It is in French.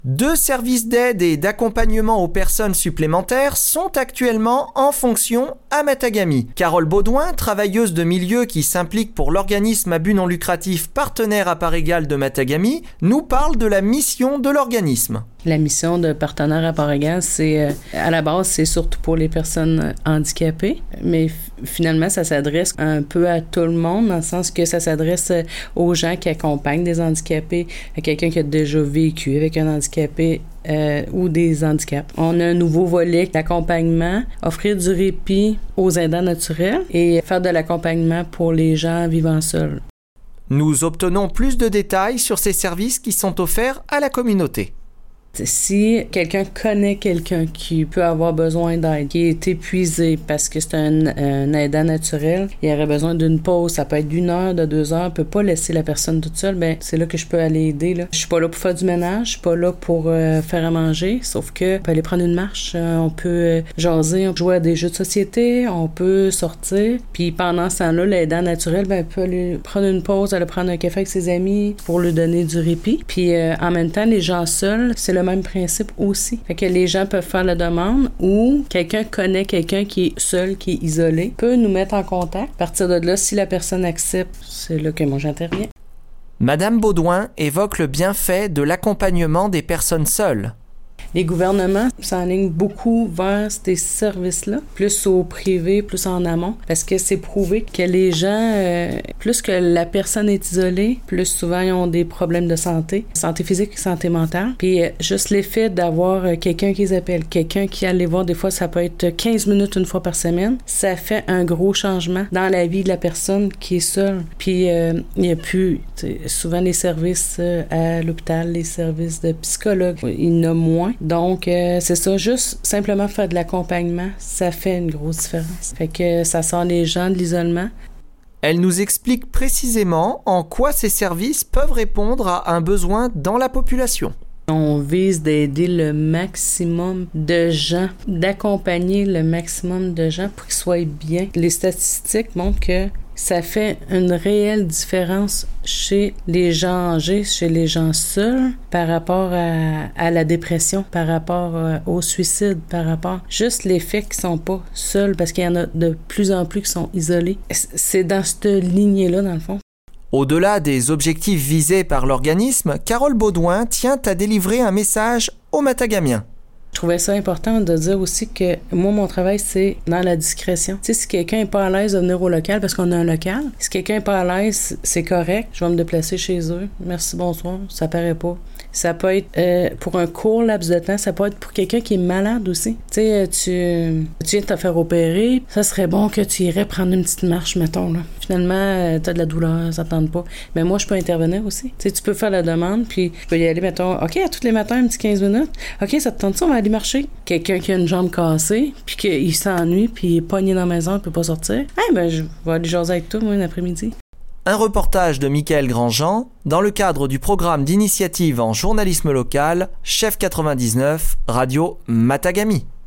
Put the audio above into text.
2 services d'aide et d'accompagnement aux personnes supplémentaires sont actuellement en fonction à Matagami. Carole Baudouin, travailleuse de milieu qui s'implique pour l'organisme à but non lucratif partenaire à part égale de Matagami, nous parle de la mission de l'organisme. La mission de partenaire à part égale, à la base, c'est surtout pour les personnes handicapées, mais finalement, ça s'adresse un peu à tout le monde, dans le sens que ça s'adresse aux gens qui accompagnent des handicapés, à quelqu'un qui a déjà vécu avec un handicapé ou des handicaps. On a un nouveau volet d'accompagnement, offrir du répit aux aidants naturels et faire de l'accompagnement pour les gens vivant seuls. Nous obtenons plus de détails sur ces services qui sont offerts à la communauté. Si quelqu'un connaît quelqu'un qui peut avoir besoin d'aide, qui est épuisé parce que c'est un aidant naturel, il aurait besoin d'une pause, ça peut être d'1 heure, de 2 heures, on peut pas laisser la personne toute seule, c'est là que je peux aller aider. Là. Je suis pas là pour faire du ménage, je suis pas là pour faire à manger, sauf que on peut aller prendre une marche, on peut jaser, on peut jouer à des jeux de société, on peut sortir, puis pendant ce temps-là, l'aidant naturel, peut aller prendre une pause, aller prendre un café avec ses amis pour lui donner du répit. Puis en même temps, les gens seuls, c'est le même principe aussi. Fait que les gens peuvent faire la demande ou quelqu'un connaît quelqu'un qui est seul, qui est isolé, peut nous mettre en contact. À partir de là, si la personne accepte, c'est là que moi j'interviens. Madame Baudouin évoque le bienfait de l'accompagnement des personnes seules. Les gouvernements s'enlignent beaucoup vers ces services-là, plus au privé, plus en amont, parce que c'est prouvé que les gens, plus que la personne est isolée, plus souvent ils ont des problèmes de santé physique et santé mentale. Puis juste l'effet d'avoir quelqu'un qui les appelle, quelqu'un qui allait voir, des fois ça peut être 15 minutes une fois par semaine, ça fait un gros changement dans la vie de la personne qui est seule. Puis il n'y a plus, souvent les services à l'hôpital, les services de psychologue, il y en a moins. Donc, c'est ça, juste simplement faire de l'accompagnement, ça fait une grosse différence. Fait que ça sort les gens de l'isolement. Elle nous explique précisément en quoi ces services peuvent répondre à un besoin dans la population. On vise d'aider le maximum de gens, d'accompagner le maximum de gens pour qu'ils soient bien. Les statistiques montrent que ça fait une réelle différence chez les gens âgés, chez les gens seuls, par rapport à la dépression, par rapport au suicide, par rapport juste les faits qui sont pas seuls, parce qu'il y en a de plus en plus qui sont isolés. C'est dans cette lignée-là, dans le fond. Au-delà des objectifs visés par l'organisme, Carole Baudouin tient à délivrer un message aux Matagamiens. Je trouvais ça important de dire aussi que moi, mon travail, c'est dans la discrétion. Tu sais, si quelqu'un n'est pas à l'aise de venir au local parce qu'on a un local, si quelqu'un n'est pas à l'aise, c'est correct, je vais me déplacer chez eux. Merci, bonsoir, ça paraît pas. Ça peut être pour un court laps de temps, ça peut être pour quelqu'un qui est malade aussi. Tu sais, tu viens de te faire opérer, ça serait bon que tu irais prendre une petite marche, mettons, là. Finalement, t'as de la douleur, ça tente pas. Mais moi, je peux intervenir aussi. Tu sais, tu peux faire la demande, puis je peux y aller, mettons, OK, à tous les matins, un petit 15 minutes. OK, ça te tente ça, on va aller marcher. Quelqu'un qui a une jambe cassée, puis qu'il s'ennuie, puis il est pogné dans la maison, il peut pas sortir. Je vais aller jaser avec toi, moi, un après-midi. Un reportage de Michael Grandjean dans le cadre du programme d'initiative en journalisme local, Chef 99, Radio Matagami.